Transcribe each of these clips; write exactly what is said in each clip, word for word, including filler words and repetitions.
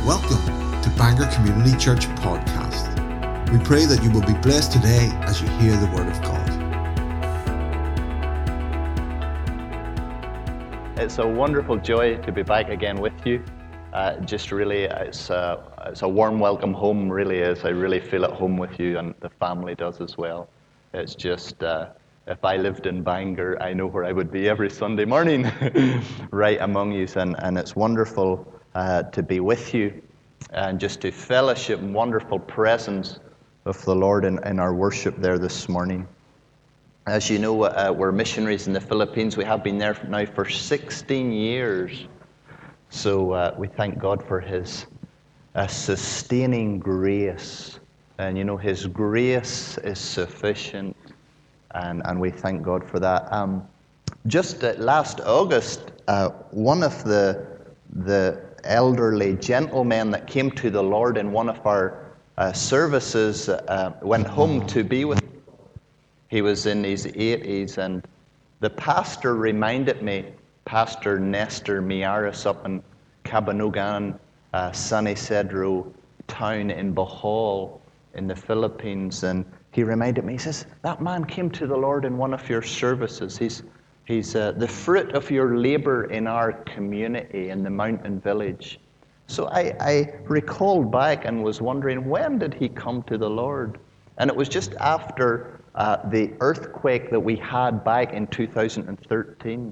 Welcome to Bangor Community Church Podcast. We pray that you will be blessed today as you hear the Word of God. It's a wonderful joy to be back again with you. Uh, just really, it's a, it's a warm welcome home, really is. I really feel at home with you, and the family does as well. It's just, uh, if I lived in Bangor, I know where I would be every Sunday morning, right among you, and, and it's wonderful uh, to be with you and just to fellowship in wonderful presence of the Lord in, in our worship there this morning. As you know, uh, we're missionaries in the Philippines. We have been there now for sixteen years. So uh, we thank God for His uh, sustaining grace. And you know, His grace is sufficient. And, and we thank God for that. Um, just uh, last August, uh, one of the, the elderly gentlemen that came to the Lord in one of our uh, services uh, went home to be with Him. He was in his eighties, and the pastor reminded me, Pastor Nestor Miaris up in Cabanogan, uh, San Isidro town in Bohol in the Philippines, and he reminded me, he says, that man came to the Lord in one of your services. He's he's uh, the fruit of your labor in our community in the mountain village. So I, I recalled back and was wondering, when did he come to the Lord? And it was just after Uh, the earthquake that we had back in two thousand thirteen.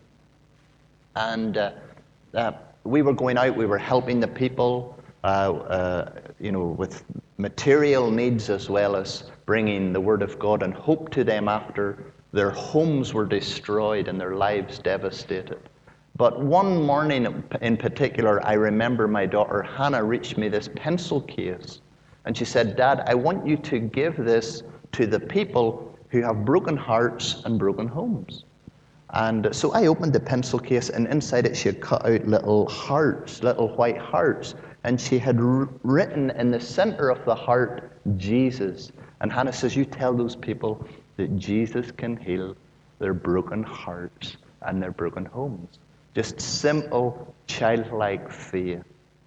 And uh, uh, we were going out, we were helping the people, uh, uh, you know, with material needs as well as bringing the Word of God and hope to them after their homes were destroyed and their lives devastated. But one morning in particular, I remember my daughter Hannah reached me this pencil case. And she said, Dad, I want you to give this to the people who have broken hearts and broken homes. And so I opened the pencil case, and inside it she had cut out little hearts, little white hearts. And she had r- written in the center of the heart, Jesus. And Hannah says, you tell those people that Jesus can heal their broken hearts and their broken homes. Just simple, childlike faith.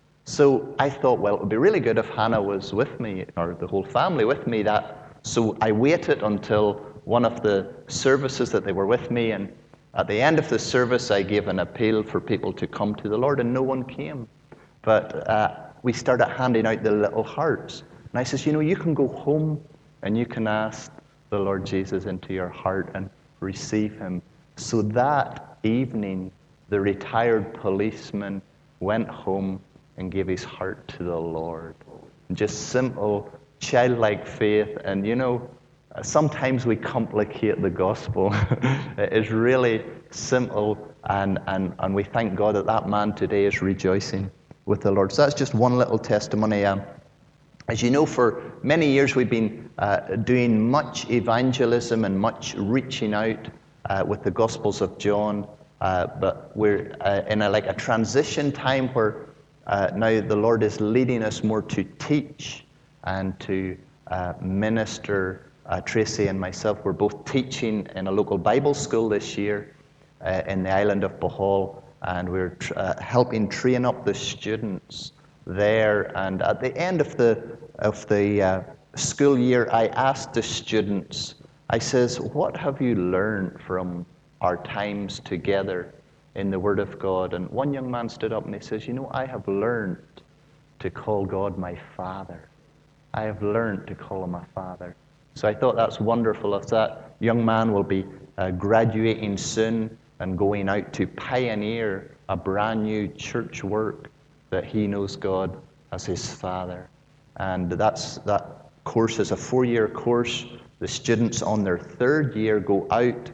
So I thought, well, it would be really good if Hannah was with me, or the whole family with me that So I waited until one of the services that they were with me, and at the end of the service I gave an appeal for people to come to the Lord, and no one came. But uh, we started handing out the little hearts. And I says, you know, you can go home and you can ask the Lord Jesus into your heart and receive Him. So that evening, the retired policeman went home and gave his heart to the Lord. Just simple, childlike faith. And you know, sometimes we complicate the gospel. It is really simple, and, and, and we thank God that that man today is rejoicing with the Lord. So that's just one little testimony. Um, as you know, for many years we've been uh, doing much evangelism and much reaching out uh, with the Gospels of John, uh, but we're uh, in a, like a transition time where uh, now the Lord is leading us more to teach and to uh, minister. Uh, Tracy and myself were both teaching in a local Bible school this year uh, in the island of Bohol, and we're tr- uh, helping train up the students there. And at the end of the of the uh, school year, I asked the students, I says, what have you learned from our times together in the Word of God? And one young man stood up and he says, you know, I have learned to call God my Father. I have learned to call Him my Father. So I thought that's wonderful. If that young man will be uh, graduating soon and going out to pioneer a brand new church work, that he knows God as his Father. And that's that course is a four-year course. The students on their third year go out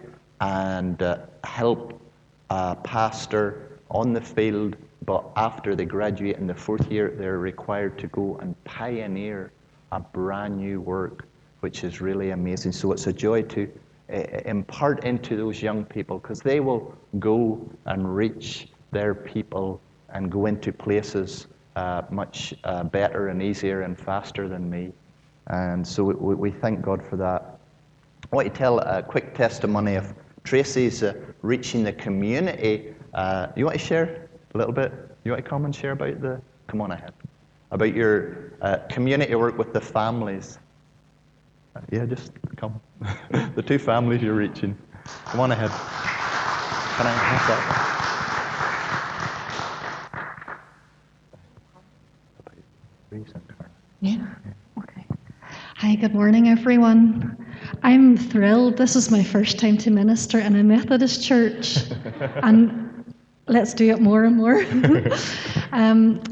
and uh, help a pastor on the field, but after they graduate in the fourth year, they're required to go and pioneer a brand new work, which is really amazing. So it's a joy to uh, impart into those young people, because they will go and reach their people and go into places uh, much uh, better and easier and faster than me. And so we, we thank God for that. I want to tell a quick testimony of Tracy's uh, reaching the community. Uh, you want to share a little bit? You want to come and share about the... Come on ahead. about your uh, community work with the families. Uh, yeah, just come. The two families you're reaching. Come on ahead. Can I have that? Yeah. Okay. Hi, good morning, everyone. I'm thrilled. This is my first time to minister in a Methodist church, and let's do it more and more. um,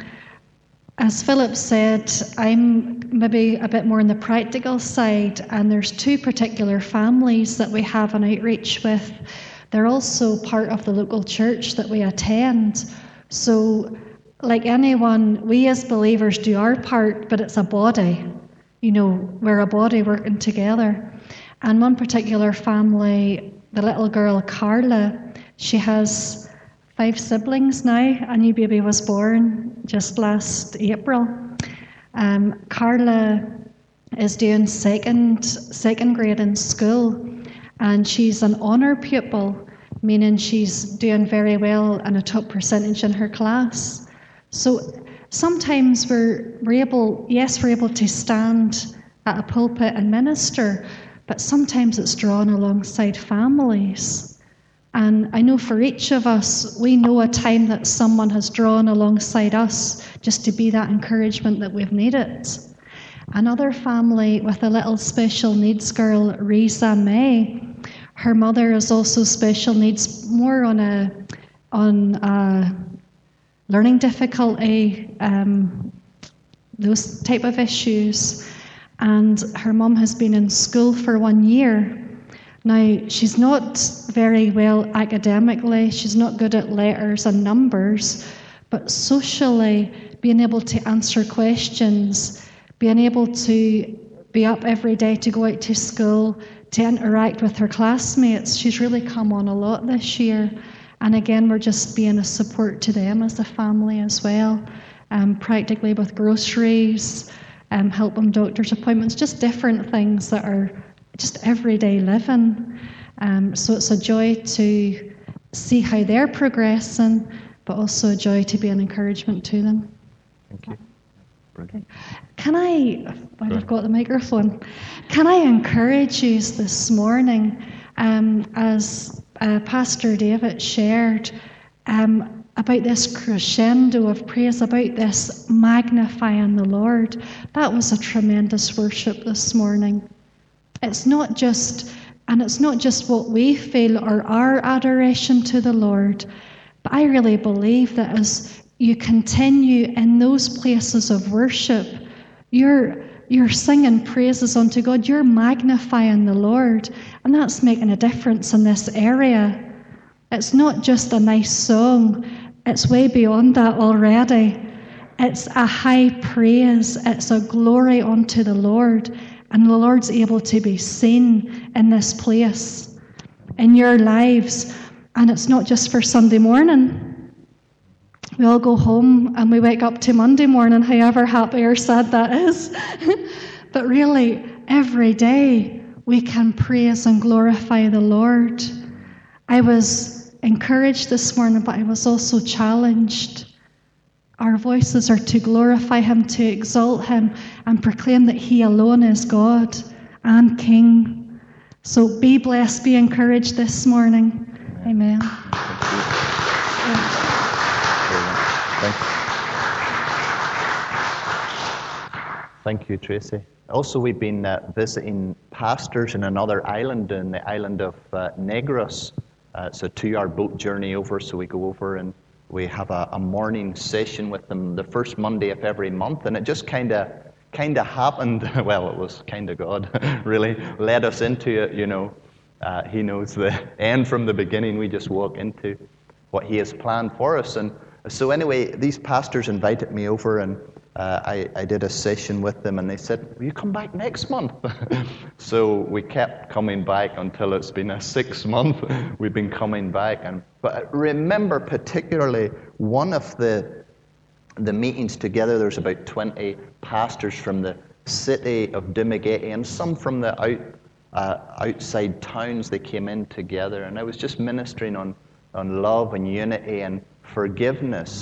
as Philip said, I'm maybe a bit more on the practical side, and there's two particular families that we have an outreach with. They're also part of the local church that we attend. So, like anyone, we as believers do our part, but it's a body. You know, we're a body working together. And one particular family, the little girl Carla, she has five siblings now. A new baby was born just last April. Um, Carla is doing second second grade in school, and she's an honour pupil, meaning she's doing very well and a top percentage in her class. So sometimes we're, we're able, yes, we're able to stand at a pulpit and minister, but sometimes it's drawn alongside families. And I know for each of us, we know a time that someone has drawn alongside us just to be that encouragement that we've needed. Another family with a little special needs girl, Risa May, her mother is also special needs, more on a on a learning difficulty, um, those type of issues. And her mum has been in school for one year. Now, she's not very well academically, she's not good at letters and numbers, but socially, being able to answer questions, being able to be up every day to go out to school, to interact with her classmates, she's really come on a lot this year. And again, we're just being a support to them as a family as well, um, practically with groceries, um, help them doctor's appointments, just different things that are just everyday living. Um, so it's a joy to see how they're progressing, but also a joy to be an encouragement to them. Thank you. Okay. Can I, while I've got the microphone, can I encourage you this morning, um, as Uh, Pastor David shared um, about this crescendo of praise, about this magnifying the Lord. That was a tremendous worship this morning. It's not just, and it's not just what we feel or our adoration to the Lord, but I really believe that as you continue in those places of worship, you're You're singing praises unto God. You're magnifying the Lord. And that's making a difference in this area. It's not just a nice song. It's way beyond that already. It's a high praise. It's a glory unto the Lord. And the Lord's able to be seen in this place, in your lives. And it's not just for Sunday morning. We all go home and we wake up to Monday morning, however happy or sad that is. But really, every day we can praise and glorify the Lord. I was encouraged this morning, but I was also challenged. Our voices are to glorify Him, to exalt Him, and proclaim that He alone is God and King. So be blessed, be encouraged this morning. Amen. Thank you. Thank you, Tracy. Also, we've been uh, visiting pastors in another island, in the island of uh, Negros. Uh, it's a two-hour boat journey over, so we go over and we have a, a morning session with them the first Monday of every month, and it just kind of kind of happened. Well, it was kind of God, really, led us into it, you know. Uh, he knows the end from the beginning. We just walk into what He has planned for us. And so anyway, these pastors invited me over, and uh, I, I did a session with them, and they said, will you come back next month? So we kept coming back until it's been a six month. We've been coming back. And but remember particularly one of the the meetings together, there's about twenty pastors from the city of Dumaguete and some from the out, uh, outside towns. They came in together, and I was just ministering on, on love and unity and forgiveness.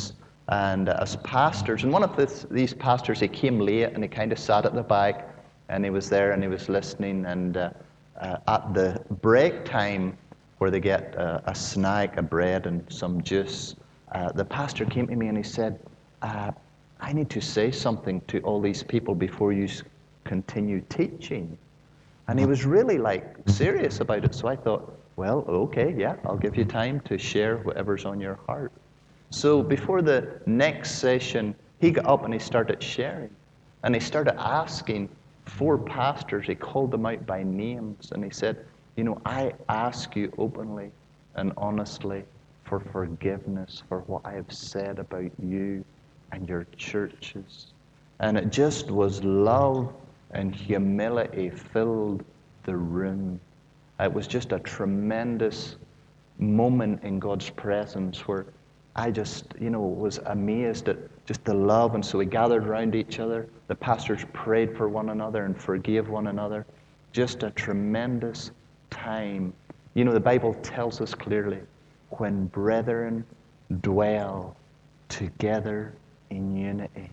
and as pastors. And one of this, these pastors, he came late and he kind of sat at the back, and he was there and he was listening. And uh, uh, at the break time, where they get uh, a snack, a bread and some juice, uh, the pastor came to me and he said, uh, I need to say something to all these people before you continue teaching. And he was really like serious about it. So I thought, well, okay, yeah, I'll give you time to share whatever's on your heart. So before the next session, he got up and he started sharing. And he started asking four pastors, he called them out by names, and he said, you know, I ask you openly and honestly for forgiveness for what I have said about you and your churches. And it just was love and humility filled the room. It was just a tremendous moment in God's presence where I just, you know, was amazed at just the love. And so we gathered around each other. The pastors prayed for one another and forgave one another. Just a tremendous time. You know, the Bible tells us clearly, when brethren dwell together in unity,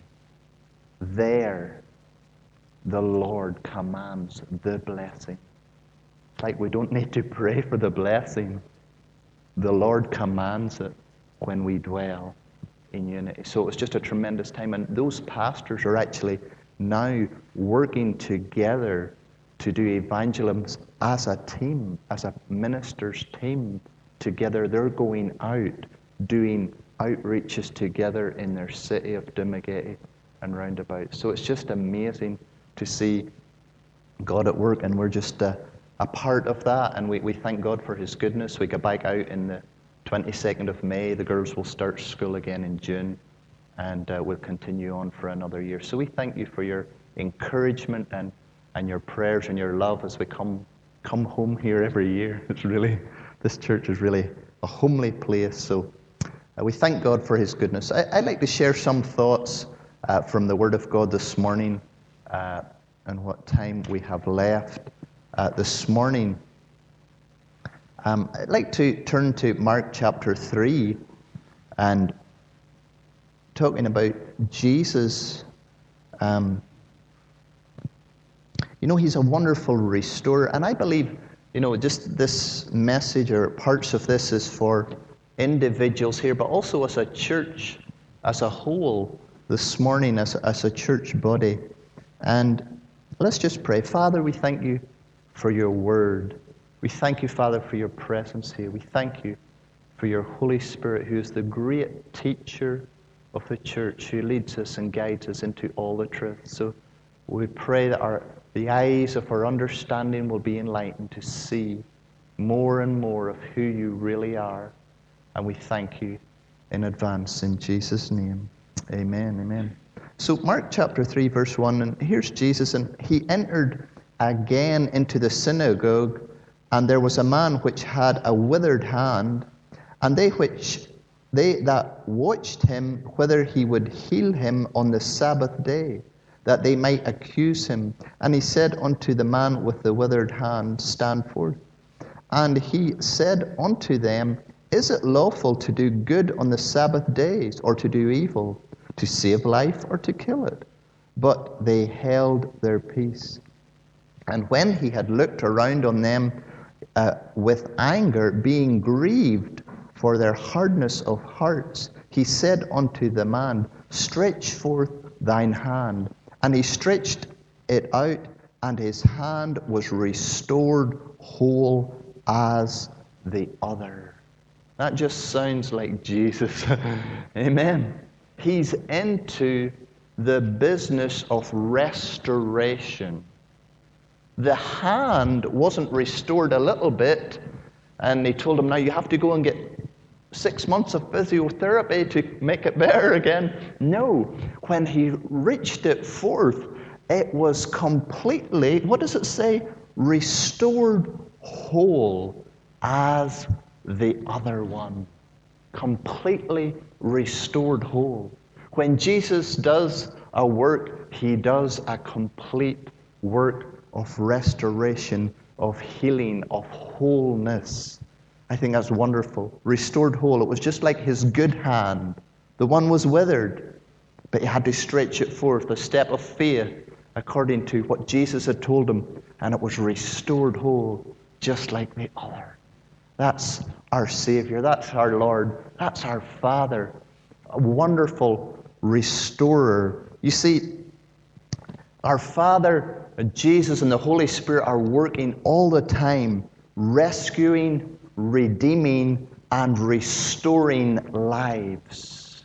there the Lord commands the blessing. It's like we don't need to pray for the blessing. The Lord commands it when we dwell in unity. So it was just a tremendous time. And those pastors are actually now working together to do evangelism as a team, as a minister's team together. They're going out doing outreaches together in their city of Dumagetti and roundabout. So it's just amazing to see God at work, and we're just a, a part of that, and we, we thank God for His goodness. We go back out in the twenty-second of May. The girls will start school again in June, and uh, we'll continue on for another year. So we thank you for your encouragement and, and your prayers and your love as we come come home here every year. It's really, this church is really a homely place. So uh, we thank God for His goodness. I, I'd like to share some thoughts uh, from the Word of God this morning, uh, and what time we have left uh, this morning. Um, I'd like to turn to Mark chapter three, and talking about Jesus. Um, you know, He's a wonderful restorer, and I believe, you know, just this message or parts of this is for individuals here, but also as a church as a whole this morning, as, as a church body. And let's just pray. Father, we thank you for your word. We thank you, Father, for your presence here. We thank you for your Holy Spirit, who is the great teacher of the church, who leads us and guides us into all the truth. So we pray that our the eyes of our understanding will be enlightened to see more and more of who you really are. And we thank you in advance in Jesus' name. Amen, amen. So Mark chapter three, verse one, and here's Jesus, and he entered again into the synagogue, and there was a man which had a withered hand, and they which they that watched him whether he would heal him on the Sabbath day, that they might accuse him. And he said unto the man with the withered hand, Stand forth. And he said unto them, Is it lawful to do good on the Sabbath days, or to do evil, to save life, or to kill it? But they held their peace. And when he had looked around on them uh, with anger, being grieved for their hardness of hearts, he said unto the man, Stretch forth thine hand. And he stretched it out, and his hand was restored whole as the other. That just sounds like Jesus. Amen. He's into the business of restoration. The hand wasn't restored a little bit, and he told him, now you have to go and get six months of physiotherapy to make it better again. No. When he reached it forth, it was completely, what does it say? Restored whole as the other one. Completely restored whole. When Jesus does a work, he does a complete work of restoration, of healing, of wholeness. I think that's wonderful. Restored whole. It was just like his good hand The one was withered, but he had to stretch it forth, a step of faith, according to what Jesus had told him, and it was restored whole, just like the other. That's our Savior. That's our Lord. That's our Father. A wonderful restorer. You see, our Father, Jesus, and the Holy Spirit are working all the time, rescuing, redeeming, and restoring lives.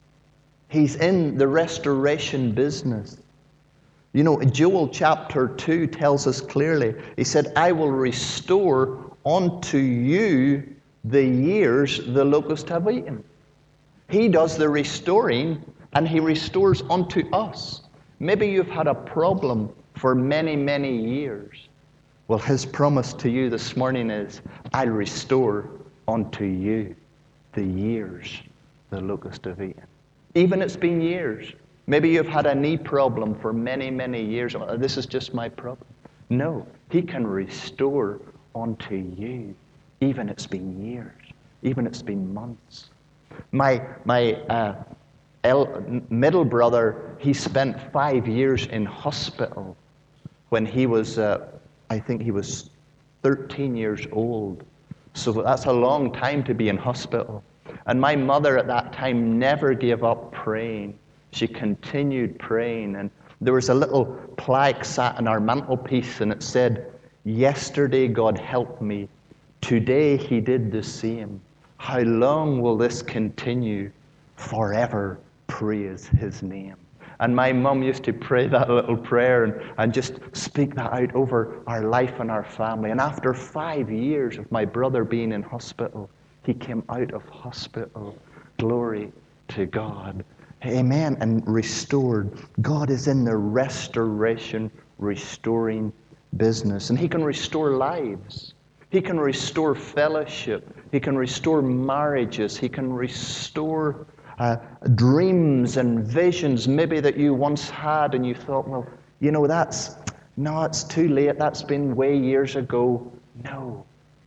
He's in the restoration business. You know, Joel chapter two tells us clearly, he said, I will restore unto you the years the locusts have eaten. He does the restoring, and he restores unto us. Maybe you've had a problem for many, many years. Well, his promise to you this morning is, I'll restore unto you the years the locusts have eaten. Even it's been years. Maybe you've had a knee problem for many, many years. Oh, this is just my problem. No, he can restore unto you. Even it's been years. Even it's been months. My my uh, el- middle brother, he spent five years in hospital when he was, uh, I think he was thirteen years old. So that's a long time to be in hospital. And my mother at that time never gave up praying. She continued praying. And there was a little plaque sat on our mantelpiece, and it said, yesterday God helped me. Today he did the same. How long will this continue? Forever praise his name. And my mum used to pray that little prayer and, and just speak that out over our life and our family. And after five years of my brother being in hospital, he came out of hospital. Glory to God. Amen. And restored. God is in the restoration, restoring business. And he can restore lives. He can restore fellowship. He can restore marriages. He can restore uh, dreams and visions maybe that you once had and you thought, well, you know, that's, no, it's too late. That's been way years ago. No.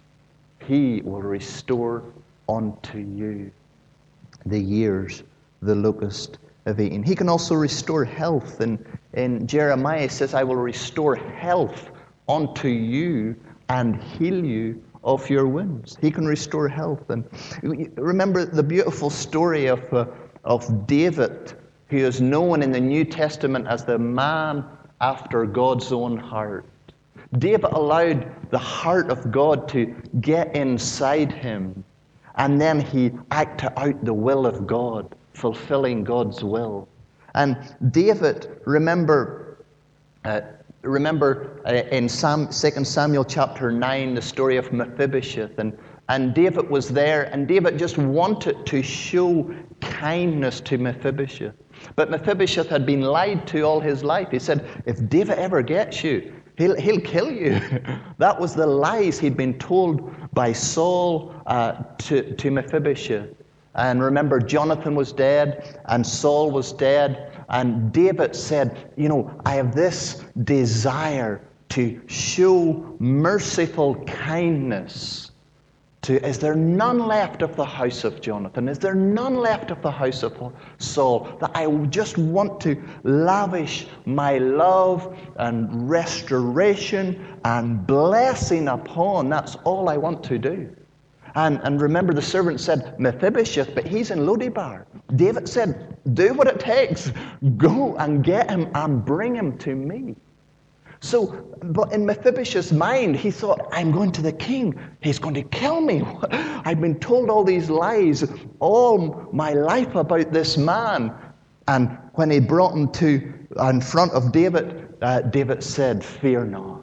He will restore unto you the years the locust have eaten. He can also restore health. And in Jeremiah it says, I will restore health unto you and heal you of your wounds. He can restore health. And remember the beautiful story of uh, of David, who is known in the New Testament as the man after God's own heart. David allowed the heart of God to get inside him, and then he acted out the will of God, fulfilling God's will. And David, remember, uh, remember uh, in Sam, Second Samuel chapter nine, the story of Mephibosheth, and, and David was there, and David just wanted to show kindness to Mephibosheth. But Mephibosheth had been lied to all his life. He said, if David ever gets you, he'll, he'll kill you. That was the lies he'd been told by Saul uh, to, to Mephibosheth. And remember, Jonathan was dead, and Saul was dead, and David said, you know, I have this desire to show merciful kindness to, is there none left of the house of Jonathan? Is there none left of the house of Saul? That I just want to lavish my love and restoration and blessing upon. That's all I want to do. And, and remember, the servant said, Mephibosheth, but he's in Lodebar. David said, do what it takes. Go and get him and bring him to me. So, but in Mephibosheth's mind, he thought, I'm going to the king. He's going to kill me. I've been told all these lies all my life about this man. And when he brought him to in front of David, uh, David said, fear not.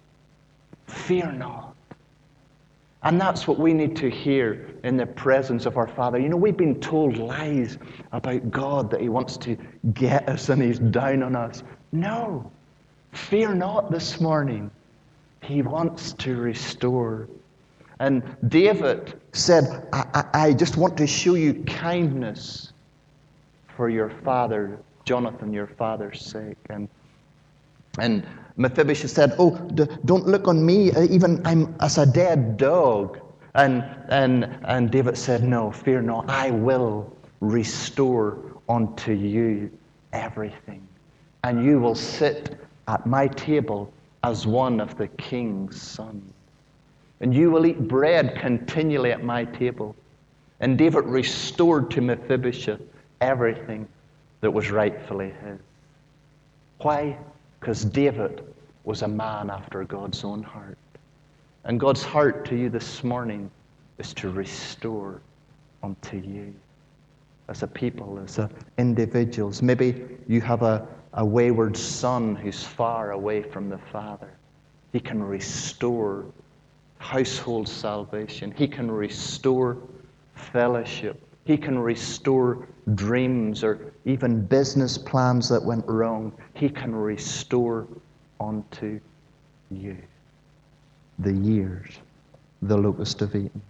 Fear not. And that's what we need to hear in the presence of our Father. You know, we've been told lies about God, that he wants to get us and he's down on us. No. Fear not this morning. He wants to restore. And David said, I, I, I just want to show you kindness for your father, Jonathan, your father's sake. And and Mephibosheth said, oh, d- don't look on me, even I'm as a dead dog. And and and David said, no, fear not, I will restore unto you everything. And you will sit at my table as one of the king's sons. And you will eat bread continually at my table. And David restored to Mephibosheth everything that was rightfully his. Why? Because David was a man after God's own heart. And God's heart to you this morning is to restore unto you as a people, as a individuals. Maybe you have a, a wayward son who's far away from the Father. He can restore household salvation. He can restore fellowship. He can restore dreams or even business plans that went wrong. He can restore unto you the years the locust have eaten.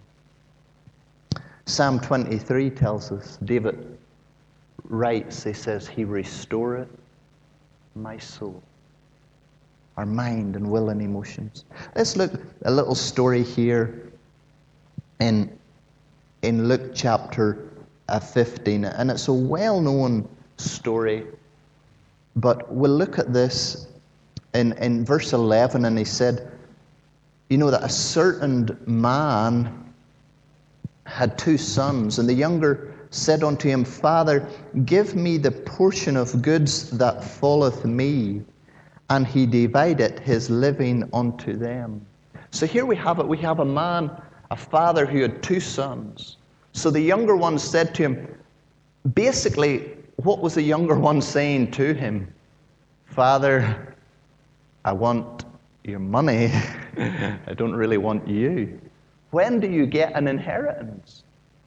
Psalm twenty-three tells us, David writes, he says, he restoreth my soul, our mind and will and emotions. Let's look at a little story here in, in Luke chapter fifteen. And it's a well-known story, but we'll look at this in, in verse eleven. And he said, you know, that a certain man had two sons, and the younger said unto him, Father, give me the portion of goods that falleth me. And he divided his living unto them. So here we have it. We have a man, a father who had two sons. So the younger one said to him, basically, what was the younger one saying to him? Father, I want your money. I don't really want you. When do you get an inheritance?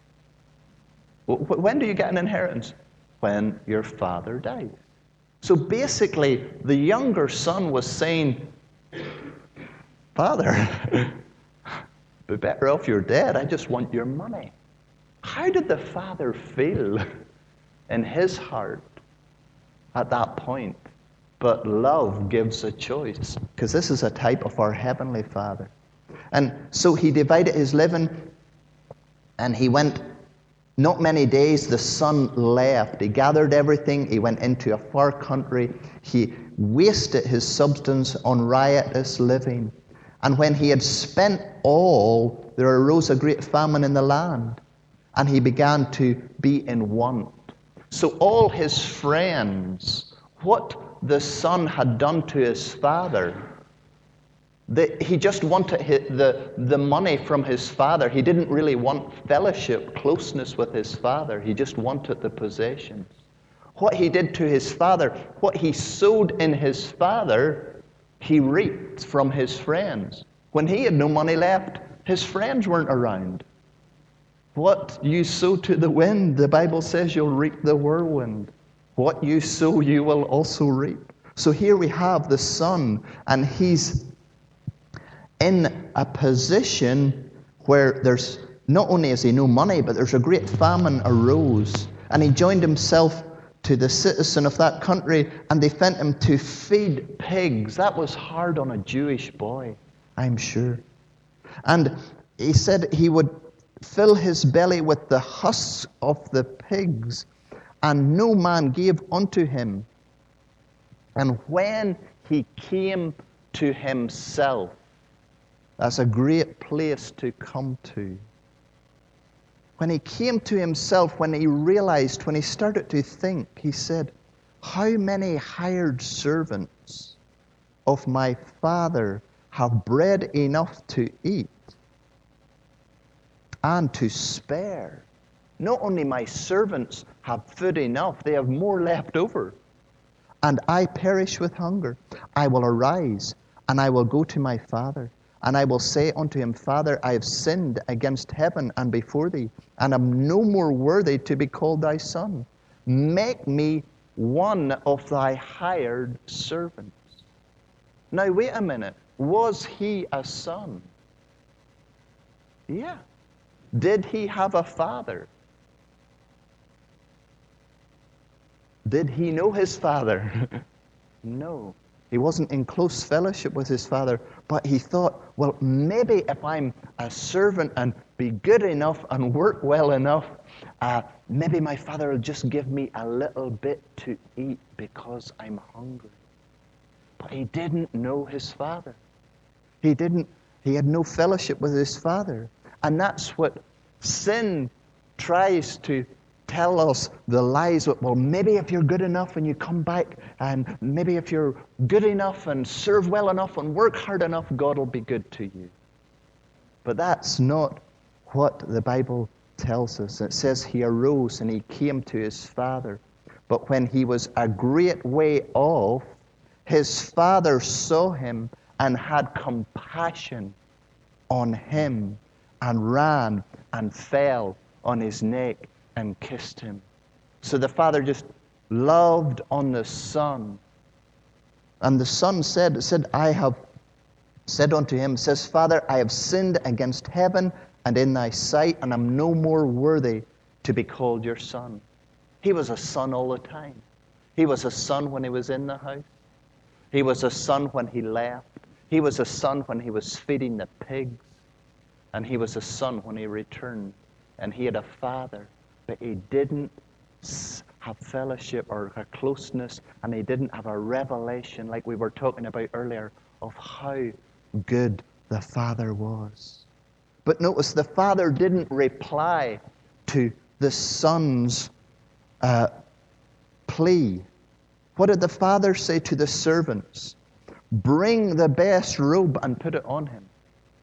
When do you get an inheritance? When your father dies. So basically, the younger son was saying, Father, be better off you're dead. I just want your money. How did the father feel in his heart at that point? But love gives a choice, because this is a type of our Heavenly Father. And so he divided his living, and he went. Not many days, the son left. He gathered everything. He went into a far country. He wasted his substance on riotous living. And when he had spent all, there arose a great famine in the land. And he began to be in want. So all his friends, what the son had done to his father, The, he just wanted his, the, the money from his father. He didn't really want fellowship, closeness with his father. He just wanted the possessions. What he did to his father, what he sowed in his father, he reaped from his friends. When he had no money left, his friends weren't around. What you sow to the wind, the Bible says you'll reap the whirlwind. What you sow, you will also reap. So here we have the son, and he's in a position where there's, not only has he no money, but there's a great famine arose. And he joined himself to the citizen of that country, and they sent him to feed pigs. That was hard on a Jewish boy, I'm sure. And he said he would fill his belly with the husks of the pigs, and no man gave unto him. And when he came to himself, that's a great place to come to. When he came to himself, when he realized, when he started to think, he said, how many hired servants of my father have bread enough to eat and to spare? Not only my servants have food enough, they have more left over. And I perish with hunger. I will arise, and I will go to my father. And I will say unto him, Father, I have sinned against heaven and before thee, and am no more worthy to be called thy son. Make me one of thy hired servants. Now, wait a minute. Was he a son? Yeah. Did he have a father? Did he know his father? No. He wasn't in close fellowship with his father, but he thought, well, maybe if I'm a servant and be good enough and work well enough, uh, maybe my father will just give me a little bit to eat because I'm hungry. But he didn't know his father. He didn't, he had no fellowship with his father. And that's what sin tries to tell us, the lies. Well, maybe if you're good enough and you come back, and maybe if you're good enough and serve well enough and work hard enough, God will be good to you. But that's not what the Bible tells us. It says he arose and he came to his father. But when he was a great way off, his father saw him and had compassion on him and ran and fell on his neck and kissed him. So the father just loved on the son. And the son said, said, I have said unto him, says, Father, I have sinned against heaven and in thy sight, and am no more worthy to be called your son. He was a son all the time. He was a son when he was in the house. He was a son when he left. He was a son when he was feeding the pigs. And he was a son when he returned. And he had a father, but he didn't have fellowship or a closeness, and he didn't have a revelation like we were talking about earlier of how good the father was. But notice the father didn't reply to the son's uh, plea. What did the father say to the servants? Bring the best robe and put it on him.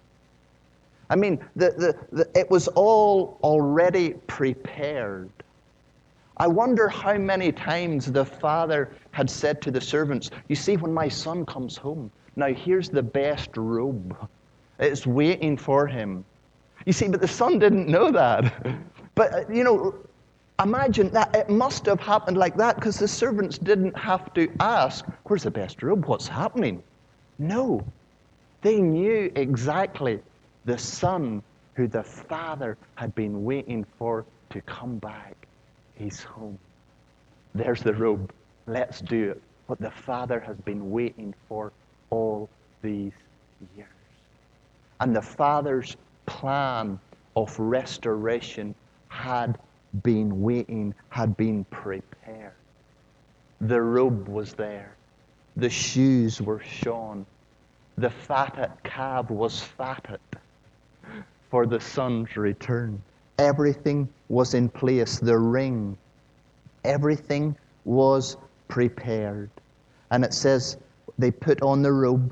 I mean, the, the, the, it was all already prepared. I wonder how many times the father had said to the servants, you see, when my son comes home, now here's the best robe. It's waiting for him. You see, but the son didn't know that. But, uh, you know, imagine that it must have happened like that, because the servants didn't have to ask, where's the best robe? What's happening? No. They knew exactly the son who the father had been waiting for to come back. He's home. There's the robe. Let's do it. What the father has been waiting for all these years. And the father's plan of restoration had been waiting, had been prepared. The robe was there. The shoes were shone. The fatted calf was fatted for the son's return. Everything was in place. The ring, everything was prepared. And it says they put on the robe,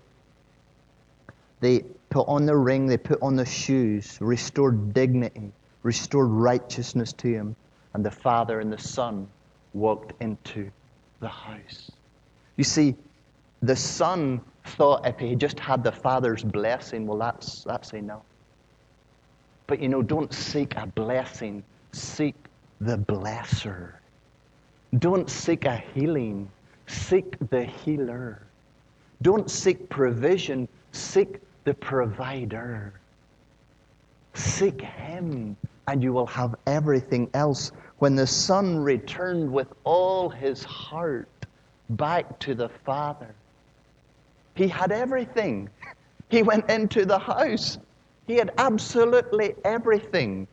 they put on the ring, they put on the shoes, restored dignity, restored righteousness to him. And the father and the son walked into the house. You see, the son thought if he just had the father's blessing, well, that's that's enough. But you know, don't seek a blessing, seek the blesser. Don't seek a healing, seek the healer. Don't seek provision, seek the provider. Seek him, and you will have everything else. When the son returned with all his heart back to the father, he had everything. He went into the house. He had absolutely everything.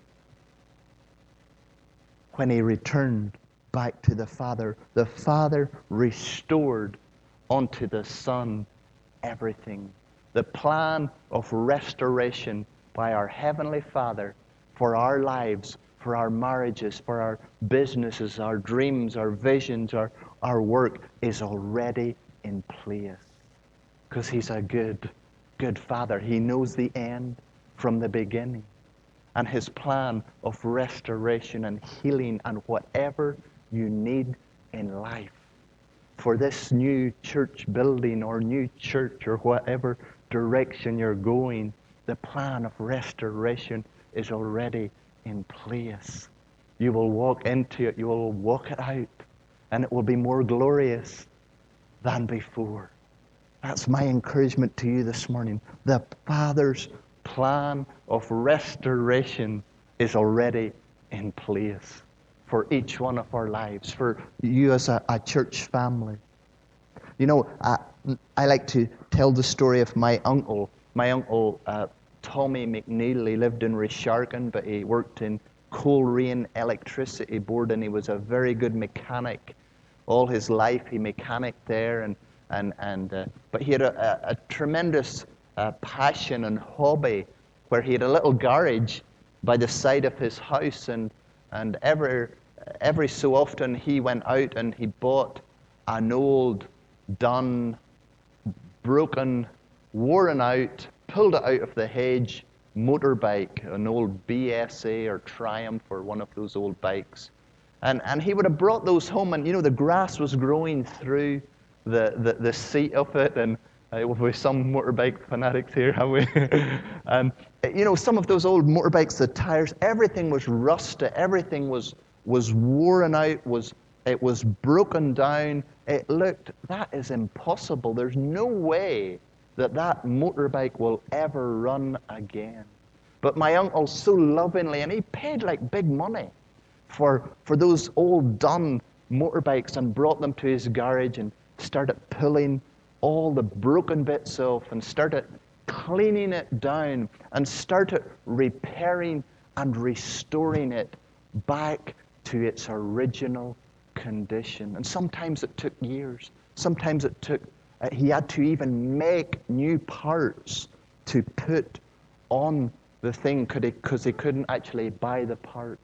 When he returned back to the father, the father restored unto the son everything. The plan of restoration by our Heavenly Father for our lives, for our marriages, for our businesses, our dreams, our visions, our, our work is already in place. Because he's a good, good Father. He knows the end from the beginning. And his plan of restoration and healing and whatever you need in life for this new church building or new church or whatever direction you're going, the plan of restoration is already in place. You will walk into it, you will walk it out, and it will be more glorious than before. That's my encouragement to you this morning. The Father's plan of restoration is already in place for each one of our lives, for you as a, a church family. You know, I, I like to tell the story of my uncle. My uncle, uh, Tommy McNeil, he lived in Resharkin, but he worked in Coleraine Electricity Board, and he was a very good mechanic. All his life he mechanicked there, and and and uh, but he had a, a, a tremendous uh, passion and hobby, where he had a little garage by the side of his house, and and every every so often he went out and he bought an old, done, broken, worn out, pulled it out of the hedge motorbike, an old B S A or Triumph or one of those old bikes. And and he would have brought those home, and you know, the grass was growing through the, the, the seat of it, and uh, we've some motorbike fanatics here, have we? And you know, some of those old motorbikes, the tires, everything was rusted, everything was was worn out, was it was broken down. It looked, that is impossible. There's no way that that motorbike will ever run again. But my uncle so lovingly, and he paid like big money for for those old done motorbikes, and brought them to his garage and started pulling all the broken bits off and started cleaning it down and started repairing and restoring it back to its original condition. And sometimes it took years. Sometimes it took, uh, he had to even make new parts to put on the thing because he couldn't actually buy the parts.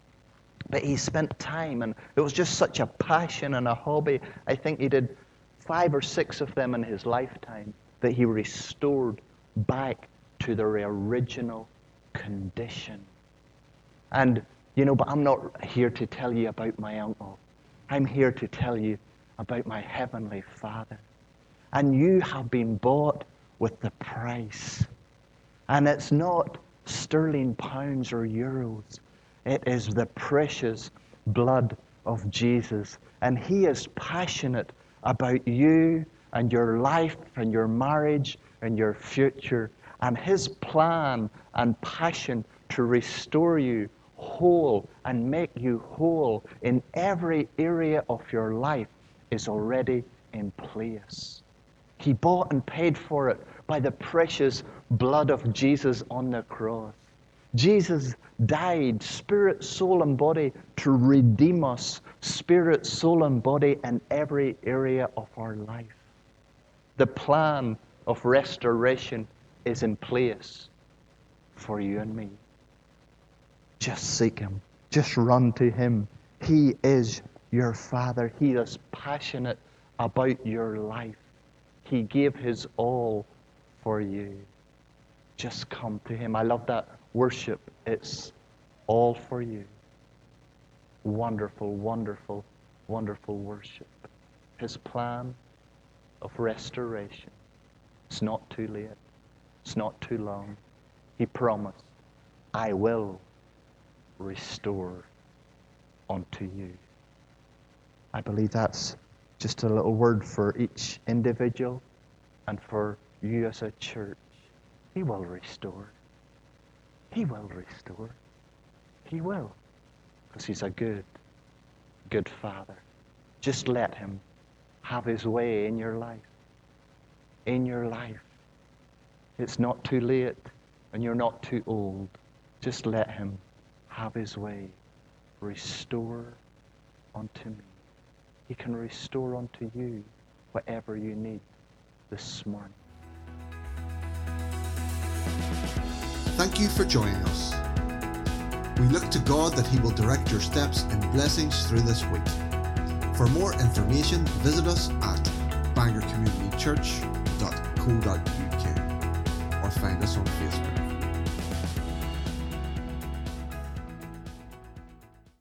But he spent time, and it was just such a passion and a hobby. I think he did five or six of them in his lifetime that he restored back to their original condition. And, you know, but I'm not here to tell you about my uncle. I'm here to tell you about my Heavenly Father. And you have been bought with the price. And it's not sterling pounds or euros. It is the precious blood of Jesus. And He is passionate about you and your life and your marriage and your future. And His plan and passion to restore you whole and make you whole in every area of your life is already in place. He bought and paid for it by the precious blood of Jesus on the cross. Jesus died, spirit, soul, and body, to redeem us, spirit, soul, and body, in every area of our life. The plan of restoration is in place for you and me. Just seek Him. Just run to Him. He is your Father. He is passionate about your life. He gave His all for you. Just come to Him. I love that worship. It's all for you. Wonderful, wonderful, wonderful worship. His plan of restoration. It's not too late. It's not too long. He promised, I will restore unto you. I believe that's just a little word for each individual and for you as a church. He will restore. He will restore. He will. Because He's a good, good Father. Just let Him have His way in your life. In your life. It's not too late and you're not too old. Just let Him have His way. Restore unto me. He can restore unto you whatever you need this morning. Thank you for joining us. We look to God that He will direct your steps in blessings through this week. For more information, visit us at bangor community church dot co dot uk or find us on Facebook.